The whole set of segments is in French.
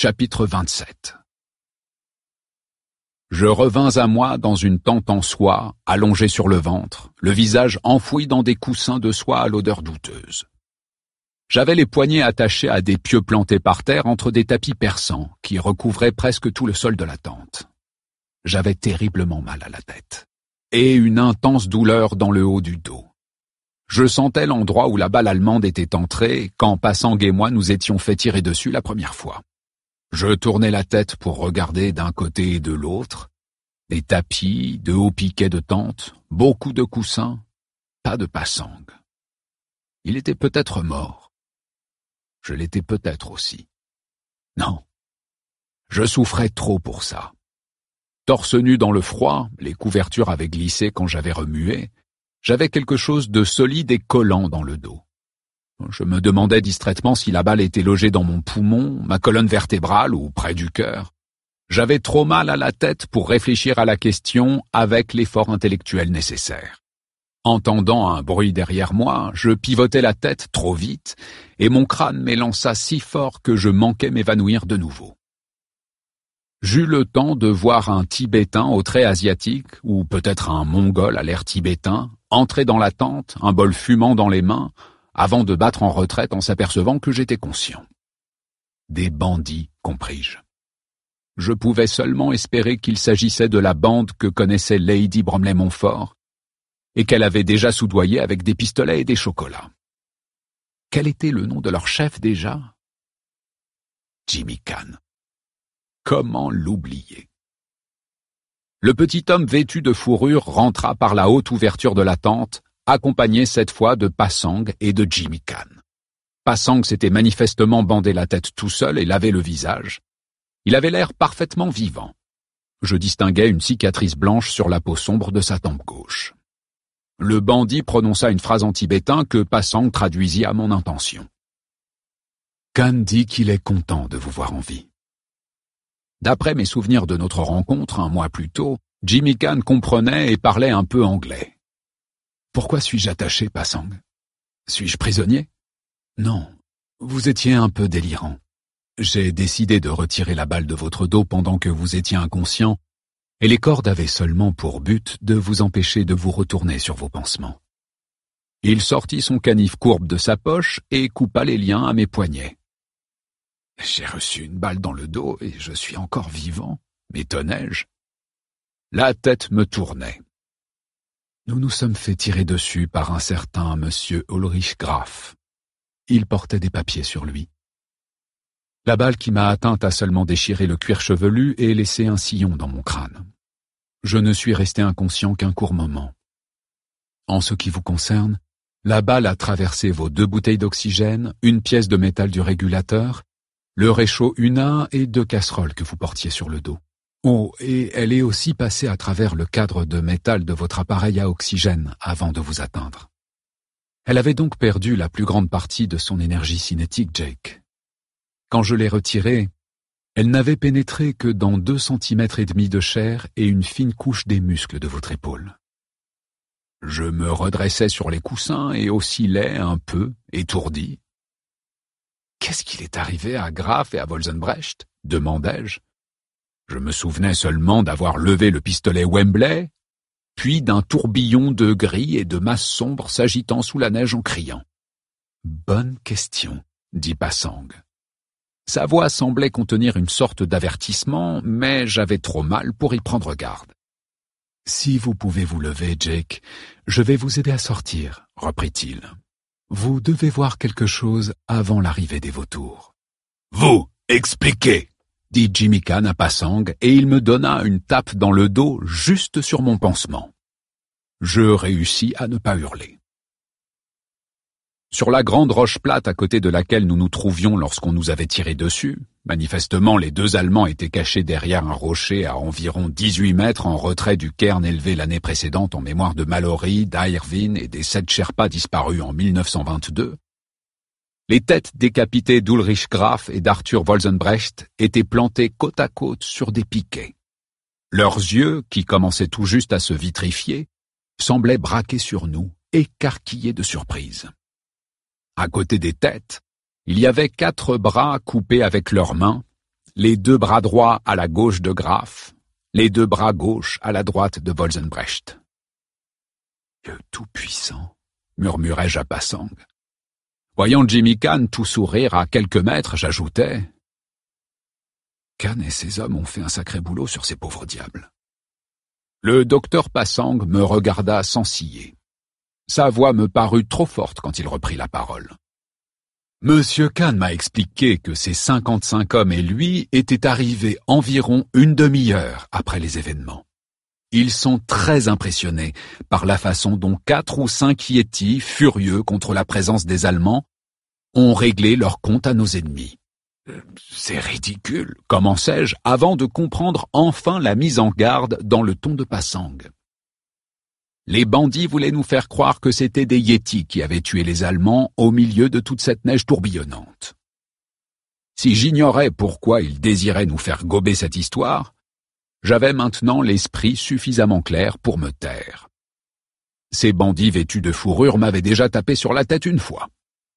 Chapitre 27. Je revins à moi dans une tente en soie, allongée sur le ventre, le visage enfoui dans des coussins de soie à l'odeur douteuse. J'avais les poignets attachés à des pieux plantés par terre entre des tapis persans qui recouvraient presque tout le sol de la tente. J'avais terriblement mal à la tête et une intense douleur dans le haut du dos. Je sentais l'endroit où la balle allemande était entrée quand Passang et moi nous étions fait tirer dessus la première fois. Je tournais la tête pour regarder d'un côté et de l'autre. Des tapis, de hauts piquets de tente, beaucoup de coussins, pas de Passang. Il était peut-être mort. Je l'étais peut-être aussi. Non, je souffrais trop pour ça. Torse nu dans le froid, les couvertures avaient glissé quand j'avais remué, j'avais quelque chose de solide et collant dans le dos. Je me demandais distraitement si la balle était logée dans mon poumon, ma colonne vertébrale ou près du cœur. J'avais trop mal à la tête pour réfléchir à la question avec l'effort intellectuel nécessaire. Entendant un bruit derrière moi, je pivotai la tête trop vite et mon crâne m'élança si fort que je manquais m'évanouir de nouveau. J'eus le temps de voir un Tibétain aux traits asiatiques, ou peut-être un Mongol à l'air tibétain, entrer dans la tente, un bol fumant dans les mains, avant de battre en retraite en s'apercevant que j'étais conscient. Des bandits, compris-je. Je pouvais seulement espérer qu'il s'agissait de la bande que connaissait Lady Bromley-Montfort et qu'elle avait déjà soudoyée avec des pistolets et des chocolats. Quel était le nom de leur chef déjà? Jimmy Kahn. Comment l'oublier? Le petit homme vêtu de fourrure rentra par la haute ouverture de la tente, accompagné cette fois de Passang et de Jimmy Kahn. Passang s'était manifestement bandé la tête tout seul et lavé le visage. Il avait l'air parfaitement vivant. Je distinguais une cicatrice blanche sur la peau sombre de sa tempe gauche. Le bandit prononça une phrase en tibétain que Passang traduisit à mon intention. Kahn dit qu'il est content de vous voir en vie. D'après mes souvenirs de notre rencontre un mois plus tôt, Jimmy Kahn comprenait et parlait un peu anglais. Pourquoi suis-je attaché, Passang? Suis-je prisonnier? Non, vous étiez un peu délirant. J'ai décidé de retirer la balle de votre dos pendant que vous étiez inconscient, et les cordes avaient seulement pour but de vous empêcher de vous retourner sur vos pansements. Il sortit son canif courbe de sa poche et coupa les liens à mes poignets. J'ai reçu une balle dans le dos et je suis encore vivant, m'étonnai-je. La tête me tournait. Nous nous sommes fait tirer dessus par un certain monsieur Ulrich Graf. Il portait des papiers sur lui. La balle qui m'a atteint a seulement déchiré le cuir chevelu et laissé un sillon dans mon crâne. Je ne suis resté inconscient qu'un court moment. En ce qui vous concerne, la balle a traversé vos 2 bouteilles d'oxygène, une pièce de métal du régulateur, le réchaud UNA et 2 casseroles que vous portiez sur le dos. Oh, et elle est aussi passée à travers le cadre de métal de votre appareil à oxygène avant de vous atteindre. Elle avait donc perdu la plus grande partie de son énergie cinétique, Jake. Quand je l'ai retirée, elle n'avait pénétré que dans 2,5 cm de chair et une fine couche des muscles de votre épaule. Je me redressai sur les coussins et oscillai un peu, étourdi. Qu'est-ce qu'il est arrivé à Graf et à Wolzenbrecht? Demandai-je. Je me souvenais seulement d'avoir levé le pistolet Wembley, puis d'un tourbillon de gris et de masses sombres s'agitant sous la neige en criant. Bonne question, dit Passang. Sa voix semblait contenir une sorte d'avertissement, mais j'avais trop mal pour y prendre garde. Si vous pouvez vous lever, Jake, je vais vous aider à sortir, reprit-il. Vous devez voir quelque chose avant l'arrivée des vautours. Vous, expliquez, dit Jimmy Kahn à Passang, et il me donna une tape dans le dos juste sur mon pansement. Je réussis à ne pas hurler. Sur la grande roche plate à côté de laquelle nous nous trouvions lorsqu'on nous avait tiré dessus, manifestement les 2 Allemands étaient cachés derrière un rocher à environ 18 mètres en retrait du cairn élevé l'année précédente en mémoire de Mallory, d'Irvine et des 7 Sherpas disparus en 1922. Les têtes décapitées d'Ulrich Graf et d'Arthur Wolzenbrecht étaient plantées côte à côte sur des piquets. Leurs yeux, qui commençaient tout juste à se vitrifier, semblaient braqués sur nous, écarquillés de surprise. À côté des têtes, il y avait 4 bras coupés avec leurs mains, les 2 bras droits à la gauche de Graff, les 2 bras gauches à la droite de Wolzenbrecht. « Dieu tout-puissant !» murmurai-je à Passang. Voyant Jimmy Kahn tout sourire à quelques mètres, j'ajoutai « Kahn et ses hommes ont fait un sacré boulot sur ces pauvres diables. » Le docteur Passang me regarda sans ciller. Sa voix me parut trop forte quand il reprit la parole. Monsieur Kahn m'a expliqué que ces 55 hommes et lui étaient arrivés environ une demi-heure après les événements. Ils sont très impressionnés par la façon dont 4 ou 5 Yétis, furieux contre la présence des Allemands, ont réglé leur compte à nos ennemis. C'est ridicule, commençai-je, avant de comprendre enfin la mise en garde dans le ton de Passang. Les bandits voulaient nous faire croire que c'étaient des Yétis qui avaient tué les Allemands au milieu de toute cette neige tourbillonnante. Si j'ignorais pourquoi ils désiraient nous faire gober cette histoire, j'avais maintenant l'esprit suffisamment clair pour me taire. Ces bandits vêtus de fourrure m'avaient déjà tapé sur la tête une fois.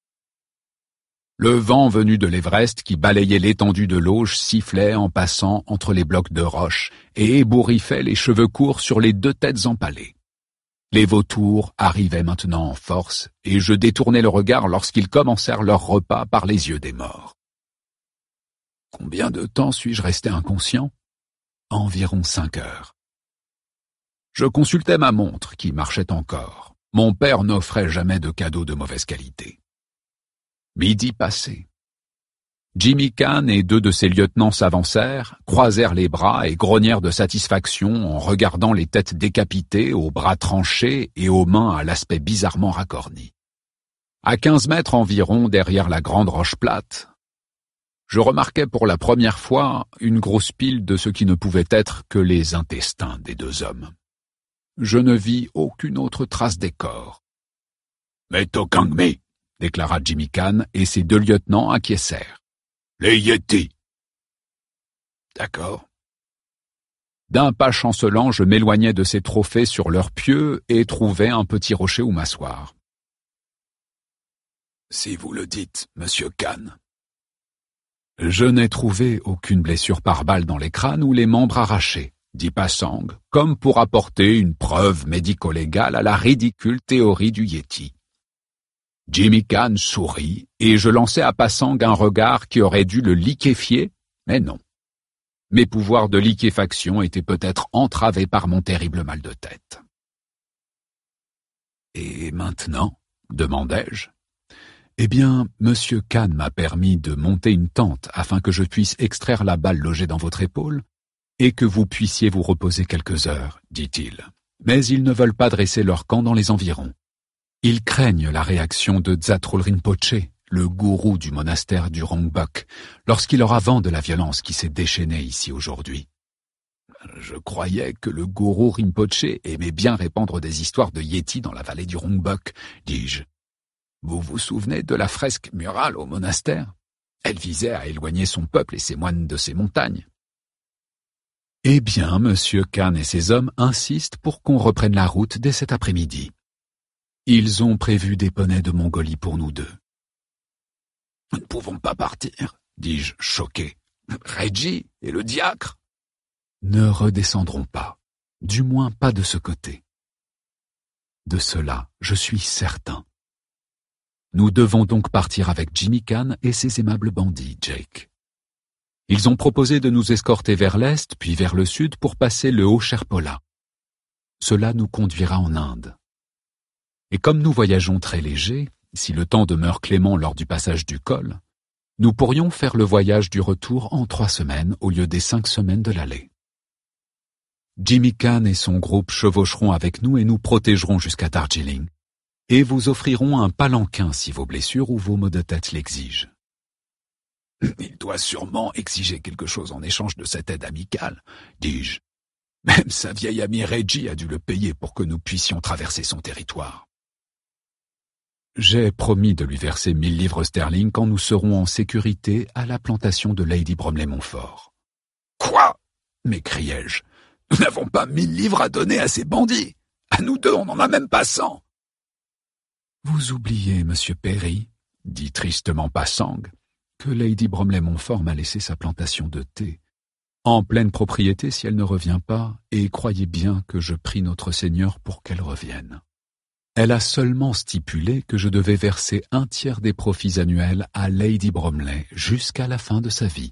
Le vent venu de l'Everest qui balayait l'étendue de l'Auge sifflait en passant entre les blocs de roche et ébouriffait les cheveux courts sur les 2 têtes empalées. Les vautours arrivaient maintenant en force, et je détournai le regard lorsqu'ils commencèrent leur repas par les yeux des morts. Combien de temps suis-je resté inconscient ? Environ 5 heures. Je consultai ma montre, qui marchait encore. Mon père n'offrait jamais de cadeaux de mauvaise qualité. Midi passé. Jimmy Kahn et 2 de ses lieutenants s'avancèrent, croisèrent les bras et grognèrent de satisfaction en regardant les têtes décapitées, aux bras tranchés et aux mains à l'aspect bizarrement racorni. À 15 mètres environ derrière la grande roche plate, je remarquai pour la première fois une grosse pile de ce qui ne pouvait être que les intestins des 2 hommes. Je ne vis aucune autre trace des corps. « Mais Tokangme !» déclara Jimmy Kahn et ses 2 lieutenants acquiescèrent. Les Yétis. D'accord. D'un pas chancelant, je m'éloignai de ces trophées sur leurs pieux et trouvai un petit rocher où m'asseoir. Si vous le dites, monsieur Kahn. Je n'ai trouvé aucune blessure par balle dans les crânes ou les membres arrachés, dit Passang, comme pour apporter une preuve médico-légale à la ridicule théorie du Yéti. Jimmy Kahn sourit, et je lançai à Passang un regard qui aurait dû le liquéfier, mais non. Mes pouvoirs de liquéfaction étaient peut-être entravés par mon terrible mal de tête. « Et maintenant ?» demandai-je. « Eh bien, monsieur Kahn m'a permis de monter une tente afin que je puisse extraire la balle logée dans votre épaule, et que vous puissiez vous reposer quelques heures, dit-il. Mais ils ne veulent pas dresser leur camp dans les environs. Ils craignent la réaction de Tsatrul Rinpoche, le gourou du monastère du Rongbuk, lorsqu'il aura vent de la violence qui s'est déchaînée ici aujourd'hui. Je croyais que le gourou Rinpoche aimait bien répandre des histoires de Yétis dans la vallée du Rongbuk, dis-je. Vous vous souvenez de la fresque murale au monastère? Elle visait à éloigner son peuple et ses moines de ces montagnes. Eh bien, monsieur Kahn et ses hommes insistent pour qu'on reprenne la route dès cet après-midi. Ils ont prévu des poneys de Mongolie pour nous 2. Nous ne pouvons pas partir, dis-je, choqué. Reggie et le diacre ne redescendront pas, du moins pas de ce côté. De cela, je suis certain. Nous devons donc partir avec Jimmy Kahn et ses aimables bandits, Jake. Ils ont proposé de nous escorter vers l'est, puis vers le sud pour passer le Haut-Sherpola. Cela nous conduira en Inde. Et comme nous voyageons très légers, si le temps demeure clément lors du passage du col, nous pourrions faire le voyage du retour en 3 semaines au lieu des 5 semaines de l'aller. Jimmy Kahn et son groupe chevaucheront avec nous et nous protégeront jusqu'à Darjeeling, et vous offriront un palanquin si vos blessures ou vos maux de tête l'exigent. Il doit sûrement exiger quelque chose en échange de cette aide amicale, dis-je. Même sa vieille amie Reggie a dû le payer pour que nous puissions traverser son territoire. J'ai promis de lui verser 1000 livres sterling quand nous serons en sécurité à la plantation de Lady Bromley-Montfort. Quoi? M'écriai-je. Nous n'avons pas 1000 livres à donner à ces bandits. À nous 2, on n'en a même pas 100. Vous oubliez, monsieur Perry, dit tristement Passang, que Lady Bromley-Montfort m'a laissé sa plantation de thé, en pleine propriété si elle ne revient pas, et croyez bien que je prie notre Seigneur pour qu'elle revienne. Elle a seulement stipulé que je devais verser 1/3 des profits annuels à Lady Bromley jusqu'à la fin de sa vie.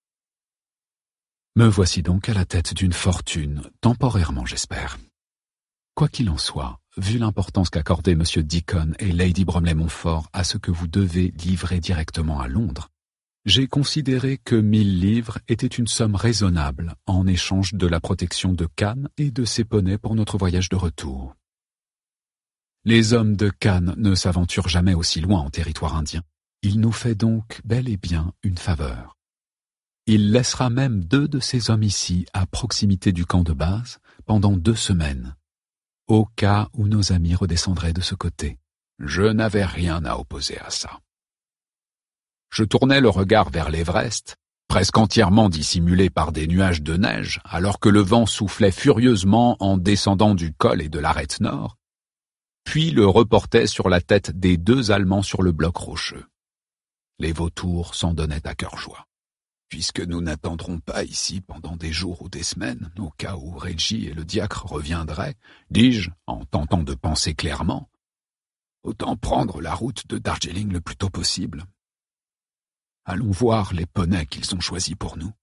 Me voici donc à la tête d'une fortune, temporairement j'espère. Quoi qu'il en soit, vu l'importance qu'accordaient M. Deacon et Lady Bromley-Montfort à ce que vous devez livrer directement à Londres, j'ai considéré que 1000 livres était une somme raisonnable en échange de la protection de Cannes et de ses poneys pour notre voyage de retour. Les hommes de Cannes ne s'aventurent jamais aussi loin en territoire indien. Il nous fait donc bel et bien une faveur. Il laissera même 2 de ses hommes ici, à proximité du camp de base, pendant 2 semaines, au cas où nos amis redescendraient de ce côté. Je n'avais rien à opposer à ça. Je tournai le regard vers l'Everest, presque entièrement dissimulé par des nuages de neige, alors que le vent soufflait furieusement en descendant du col et de l'arête nord, puis le reportait sur la tête des 2 Allemands sur le bloc rocheux. Les vautours s'en donnaient à cœur joie. Puisque nous n'attendrons pas ici pendant des jours ou des semaines, au cas où Reggie et le diacre reviendraient, dis-je, en tentant de penser clairement, autant prendre la route de Darjeeling le plus tôt possible. Allons voir les poneys qu'ils ont choisis pour nous.